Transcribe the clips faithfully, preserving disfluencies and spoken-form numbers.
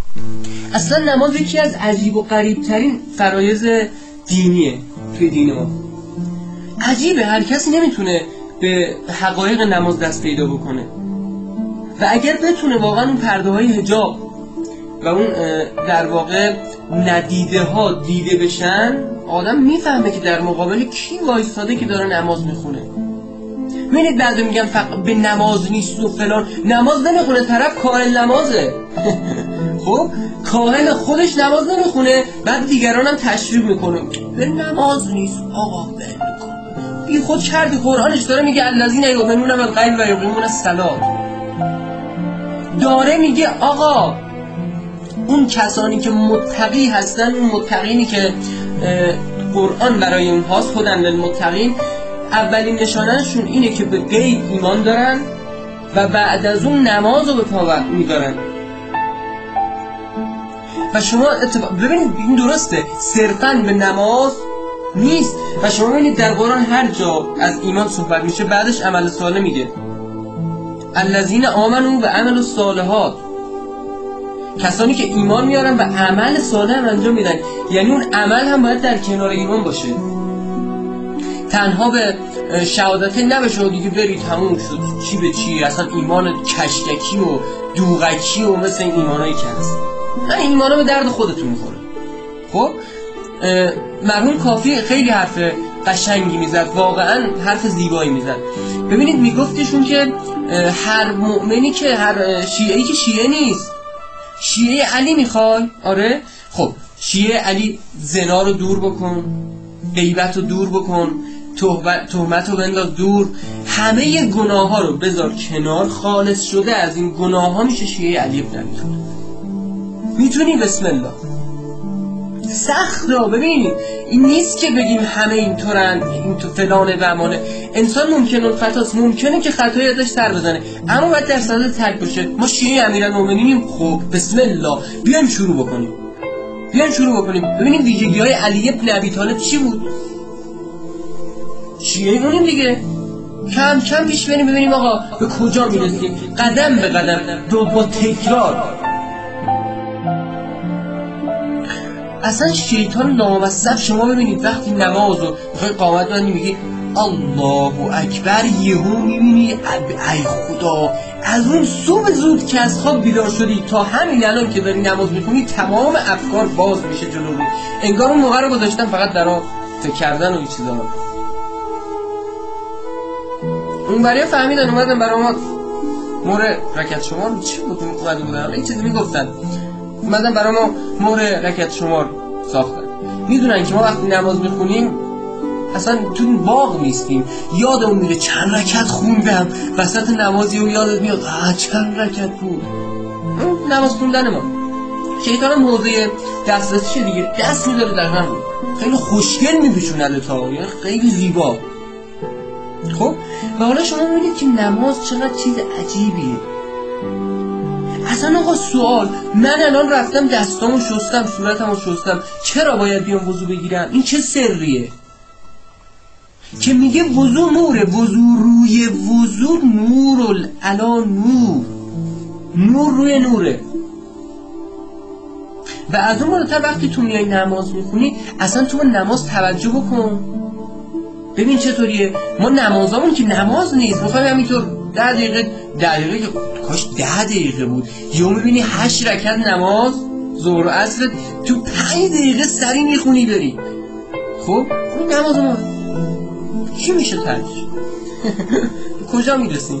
اصلا نماز یکی از عجیب و غریب ترین فرایض دینیه توی دین ما. عجیبه، هر کسی نمیتونه به حقایق نماز دست پیدا بکنه و اگر بتونه واقعا اون پرده های حجاب و اون در واقع ندیده ها دیده بشن، آدم میفهمه که در مقابل کی وایستاده که داره نماز میخونه. میبینید بعضی میگن فقط به نماز نیست و فلان، نماز نمیخونه، طرف کاهن نمازه. خب کاهن خودش نماز نمیخونه، بعد دیگران هم تشریح میکنه به نماز نیست آقا ول کن، بی خود کردی. قرآنش داره میگه الذین یؤمنون بالغیب و یقیمون الصلاة، داره میگه آقا اون کسانی که متقی هستن، اون متقینی که قرآن برای اونهاست، هدی للمتقین، اولین نشانهشون اینه که به غیب ایمان دارن و بعد از اون نماز رو به پا میدارن. و شما اتفاق ببینید این درسته، صرفاً به نماز نیست. و شما ببینید در قرآن هر جا از ایمان صحبت میشه بعدش عمل صالح میگه، الذین آمنوا و عملوا الصالحات، کسانی که ایمان میارن و عمل صالح هم انجام میدن. یعنی اون عمل هم باید در کنار ایمان باشه، تنها به شهادت نباشه و دیگه برید تموم شد چی به چی، اصلا ایمان کشککی و دوغکی و مثل این ایمانایی که هست. من ایمانا به درد خودتون میخوره. خب مرحوم کافی خیلی حرف قشنگی میزد، واقعا حرف زیبایی میزد. ببینید میگفتشون که هر مؤمنی که هر شیعه‌ای که شیعه نیست، شیعه علی میخوای؟ آره خب شیعه علی زنا رو دور بکن، غیبت رو دور بکن، تهمت رو بنداز دور، همه گناه ها رو بذار کنار، خالص شده از این گناه ها میشه شیعه علی ابن ابی طالب. میتونی؟ بسم الله. سخت را ببینید، این نیست که بگیم همه اینطورن، این تو فلانه و امانه. انسان ممکنه خطاست، ممکنه که خطایی ازش سر بزنه، اما باید در صدد ترک بشه. ما شیعه امیرالمومنینیم، خب بسم الله بیایم شروع بکنیم، بیایم شروع بکنیم. ببینیم ویژگی های علی ابن ابی طالب چی بود. شیعه مونیم دیگه، کم کم پیش بریم ببینیم آقا به کجا میرسیم، قدم به قدم، دو با تکرار. اصلا شیطان ناموظف شما ببینید وقتی نماز رو بخوای قامت بندی میگی الله اکبر، یهو میبینی ای خدا از اون صبح زود که از خواب بیدار شدی تا همین الان که داری نماز میخونی تمام افکار باز میشه جلو رو، انگار اون موقع رو گذاشتن فقط برای فکر کردن و این چیزا. اون برای فهمیدن اومدن برای ما مهر رکعت شمار چی بود اومده بودن، این چیزی میگفتن، اومدن برای ما مهر رکعت شمار ساختن. میدونن که ما وقتی نماز میخونیم اصلا تو باغ نیستیم، یادمون میره چند رکعت خوندم، وسط نمازی و یادت میاد آه چند رکعت بود. نماز خوندن ما شیطان هم حوزه دسترسیشه دیگه، دست میداره در هم، خیلی خوشگل میپیچونه تا، یعنی خیلی زیبا. خب و حالا شما میبینید که نماز چقدر چیز عجیبیه. اصلا آقا سوال، من الان رفتم دستامو شستم، صورتمو شستم، چرا باید بیام وضو بگیرم؟ این چه سریه که میگه وضو نوره، وضو روی وضو نور علا نور، نور روی نوره. و از اون بالاتر وقتی تو میای نماز میخونی اصلا تو نماز توجه بکن، ببین چطوریه. ما نمازامون که نماز نیست، میخوایم همینطور ده دقیقه ده دقیقه کاش ده دقیقه بود، یهو میبینی هشت رکعت نماز ظهر و عصر تو پنج دقیقه سری میخونی بری. خب این نماز ما چی میشه ترش؟ کجا میرسیم؟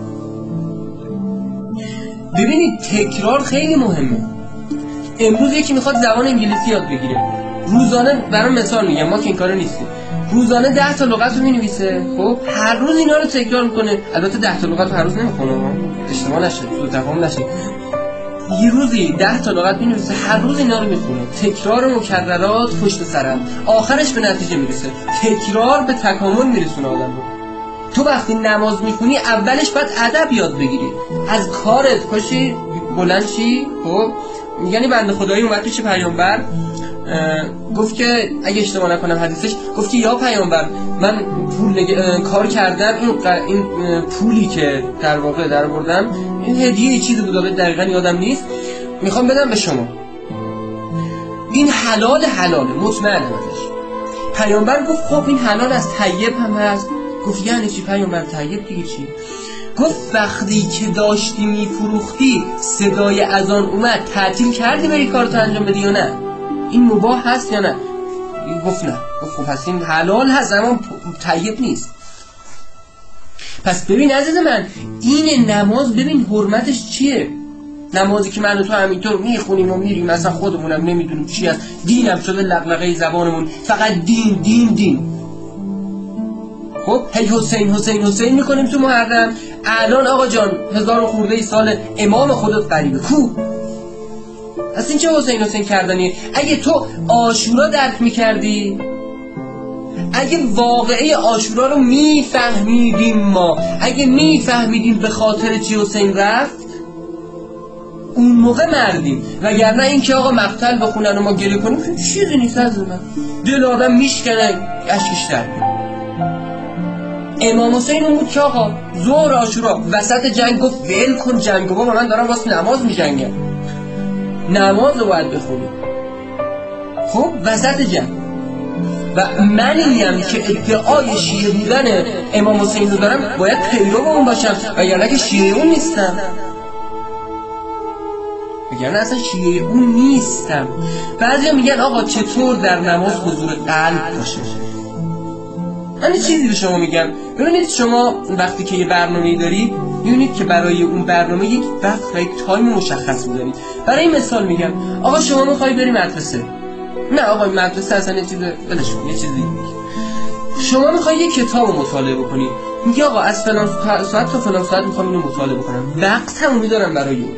ببینید تکرار خیلی مهمه. امروز یکی میخواد زبان انگلیسی یاد بگیره، روزانه برام مثال میگم، ما که این کارو نیستیم، روزانه ده تا لغت رو مینویسه. خب هر روز اینا رو تکرار میکنه. البته ده تا لغت رو هر روز نمیخونه، اشتباه نشه، سوء تفاهم نشه. یه روزی ده تا لغت مینویسه، هر روز اینا رو میخونه. تکرار مکررات پشت سرم، آخرش به نتیجه میرسه. تکرار به تکامل میرسونه آدم رو. تو وقتی نماز میخونی اولش باید ادب یاد بگیری، از کارت پاشی بلند شی. خب یعنی بنده خدایی اومد پیش پیامبر گفت که اگه اشتباه نکنم حدیثش گفت که یا پیامبر من پول نگ... کار کردم، این, ق... این پولی که در واقع در بردم این هدیه چیزی بود، دقیقا یادم نیست، میخوام بدم به شما، این حلال حلاله، مطمئنم ازش. پیامبر گفت خب این حلال است، طیب هم هست. گفت یعنی چی پیامبر؟ طیب دیگه چی؟ گفت وقتی که داشتی میفروختی صدای اذان اومد، تعطیل کردی بری کارتو انجام بدی یا نه؟ این مباح هست یا نه؟ گفت نه. گفت خب پس این حلال هست اما طیب نیست. پس ببین عزیز من، این نماز ببین حرمتش چیه. نمازی که من و تو همینطور میخونیم و میریم، مثلا خودمونم نمیدونیم چی است، دینم شده لغلغه زبانمون، فقط دین دین دین. خب هی حسین حسین حسین میکنیم تو محرم. الان آقا جان هزار و خورده ای سال امام خودت قریبه کو؟ از این چه حسین حسین کردنیه؟ اگه تو عاشورا درک میکردی، اگه واقعه عاشورا رو میفهمیدیم ما، اگه میفهمیدیم به خاطر چی حسین رفت، اون موقع مردیم. وگرنه این که آقا مقتل بخونن و ما گله کنیم چیزی نیست از من. دل آدم میشکنه اشکش در میاد. امام حسین اون بود که آقا ظهر عاشورا وسط جنگ گفت ول کن جنگو بابا، من دارم واسه نماز میجنگم، نماز رو باید بخونیم. خب وسط جنگ. و منیم که ادعای شیعه بودن امام حسین رو دارم باید پیرو اون باشم، وگرنه که شیعه اون نیستم، وگرنه اصلا شیعه اون نیستم. بعضی میگن آقا چطور در نماز حضور قلب باشه. من یه چیزی به شما میگم، ببینید شما وقتی که یه برنامه‌ای دارید، می‌بینید که برای اون برنامه یک وقت و یک تایم مشخص می‌ذارید. برای این مثال میگم، آقا شما می‌خوای بری مدرسه. نه آقا مدرسه اصلا یه چیز ولش کن، یه چیزی میگه. شما می‌خوای یه کتاب مطالعه بکنی، میگی آقا از فلان ساعت تا فلان ساعت می‌خوام اینو مطالعه بکنم. وقت همون می‌ذارم برای اون.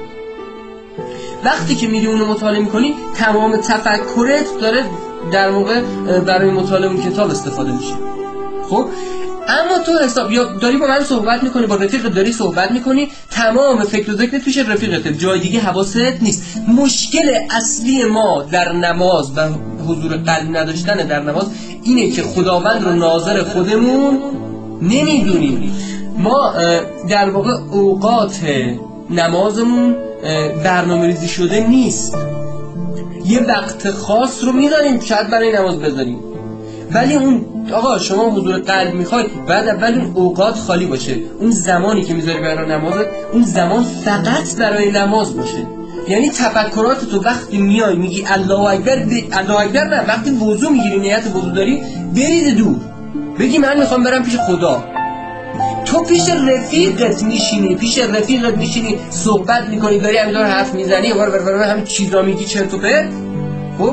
وقتی که میری اونو مطالعه می‌کنی، تمام تفکرت داره در واقع برای مطالعه اون کتاب استفاده میشه. خب اما تو حساب یا داری با من صحبت میکنی، با رفیقت داری صحبت میکنی، تمام فکر و ذکرت پیش رفیقت، جای دیگه حواست نیست. مشکل اصلی ما در نماز و حضور قلب نداشتن در نماز اینه که خداوند رو ناظر خودمون نمیدونیم. ما در واقع اوقات نمازمون برنامه ریزی شده نیست. یه وقت خاص رو میداریم شاید برای نماز بذاریم، ولی اون آقا شما حضور قلب میخوای بعد اول اون اوقات خالی باشه، اون زمانی که میذاری برای نمازت اون زمان فقط برای نماز باشه. یعنی تفکرات تو وقتی میای میگی الله اکبر ب... الله اکبر نه، وقتی وضو میگیری نیت وضو داری برید دور بگی من میخوام برم پیش خدا. تو پیش رفیقت میشینی، پیش رفیقت میشینی صحبت میکنی، داری همینطور حرف میزنی و برای همین چیزا میگی چرت و پرت. خب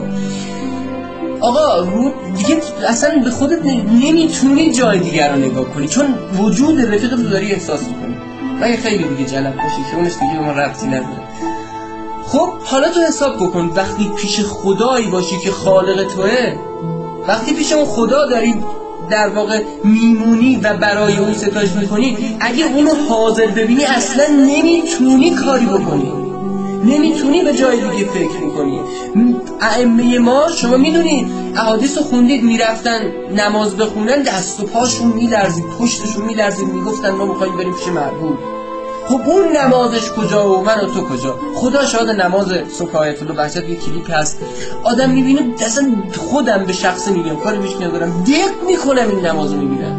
آقا رو دیگه اصلا به خودت نمیتونی جای دیگر رو نگاه کنی، چون وجود رفیقت رو داری احساس میکنی. مگه خیلی دیگه جلب باشی که اونش دیگه به ما ربطی نداره. خب حالا تو حساب بکن وقتی پیش خدایی باشی که خالق توه، وقتی پیش اون خدا داری در واقع میمونی و برای اون ستایش میکنی، اگه اونو حاضر ببینی اصلا نمیتونی کاری بکنی، نمیتونی به جای دیگه فکر میکنی. ائمه ما شما میدونید احادیث رو خوندید، میرفتن نماز بخونن دست و پاشون میلرزید، پشتشون میلرزید، میگفتن ما میخوایم بریم پیش معبود. خب اون نمازش کجا و من و تو کجا؟ خدا شاهد نماز صبح آیت الله بهجت یه کلیپ هست آدم میبینه، اصلا خودم به شخصه میگم کاری بیش ندارم، دق میکنم این نمازو میبینم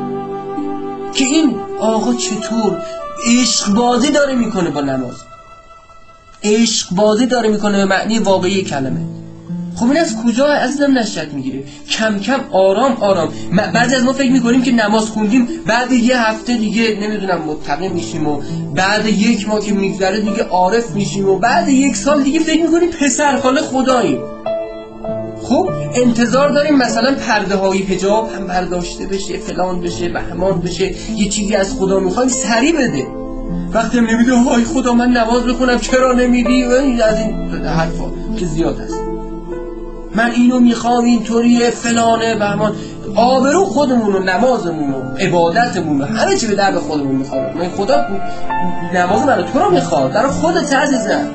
که این آقا چطور عشق بازی داره میکنه با نماز، عشق بازی داره میکنه به معنی واقعی کلمه. خب این از کجا عزیزم نشأت میگیره؟ کم کم آرام آرام. بعضی از ما فکر میکنیم که نماز خوندیم بعد یه هفته دیگه نمیدونم متقی میشیم و بعد یک ماه که میگذره دیگه عارف میشیم و بعد یک سال دیگه فکر میکنیم پسر خاله خداییم. خب انتظار داریم مثلا پرده های حجاب هم برداشته بشه، فلان بشه، بهمان بشه، یه چیزی از خدا میخوایم سری بده. وقتی هم نمیده های خدا من نماز بخونم چرا نمیدی؟ از این حرفا که زیاد هست، من اینو میخوام اینطوریه فلانه بهمان. آبرو خودمون و نمازمون و عبادتمون و همه چی به درد خودمون میخواد. من خدا نماز منو تو رو میخواد، در خودت عزیزم.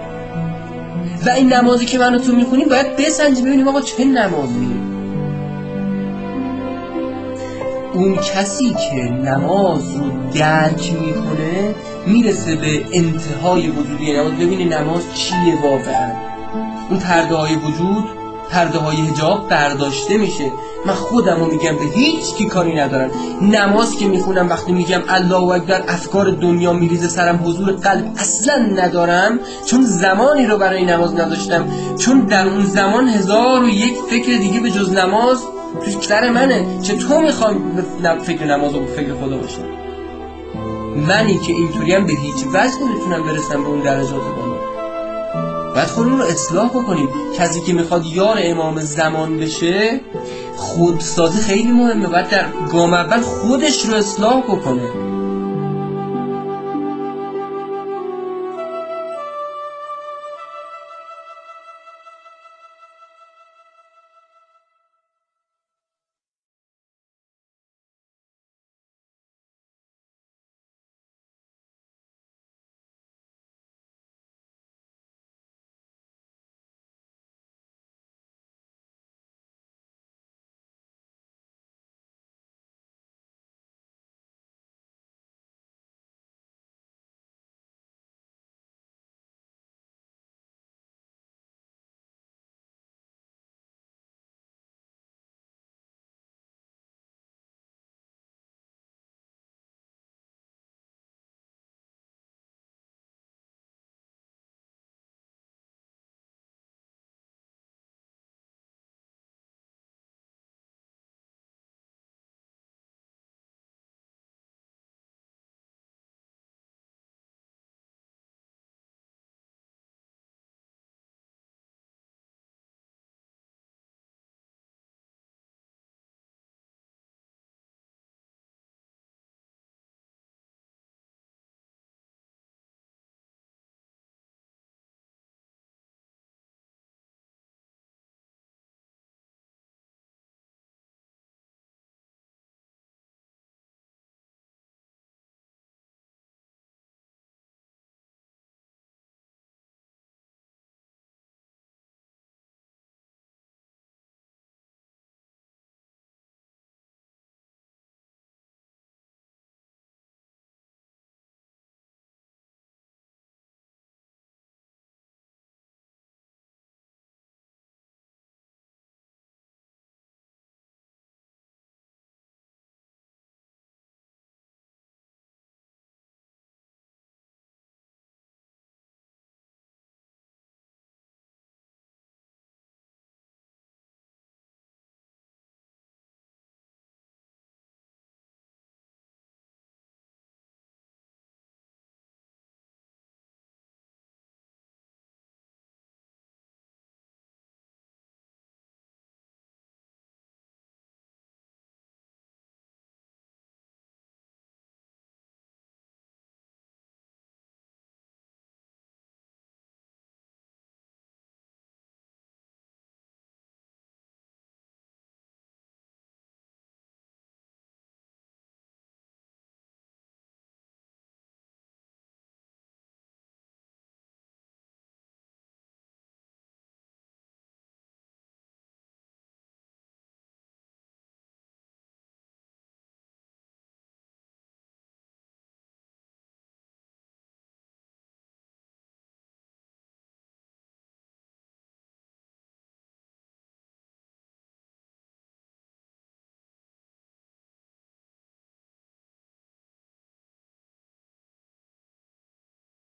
و این نمازی که منو تو میخونیم باید بسنجیم ببینیم آقا چه نمازیه. اون کسی که نماز رو درک میکنه میرسه به انتهای وجودی نماز. ببینه نماز چیه واقعا. اون پرده های وجود، پرده های حجاب برداشته میشه. من خودم رو میگم به هیچ کی کاری ندارم. نماز که میخونم وقتی میگم الله اکبر افکار دنیا میریزه سرم، حضور قلب اصلا ندارم، چون زمانی رو برای نماز نداشتم، چون در اون زمان هزار و یک فکر دیگه به جز نماز توی سر منه. چطور میخوام فکر نماز و فکر خدا باشم؟ منی که اینطوریم به هیچ وجه نمیتونم برسم به اون درجات بالا. باید خودمون رو اصلاح بکنیم. کسی که میخواد یار امام زمان بشه، خودسازی خیلی مهمه. باید در گام اول خودش رو اصلاح بکنه.